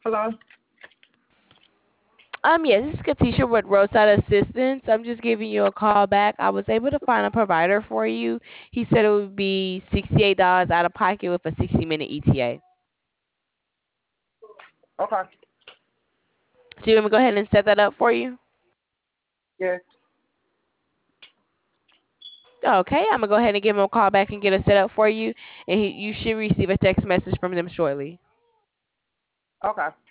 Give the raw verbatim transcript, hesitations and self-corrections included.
Hello? Um, yes, this is Katisha with Roadside Assistance. I'm just giving you a call back. I was able to find a provider for you. He said it would be sixty-eight dollars out of pocket with a sixty minute E T A. Okay. So you want me to go ahead and set that up for you? Yes. Okay, I'm gonna go ahead and give him a call back and get it set up for you, and he, you should receive a text message from them shortly. Okay.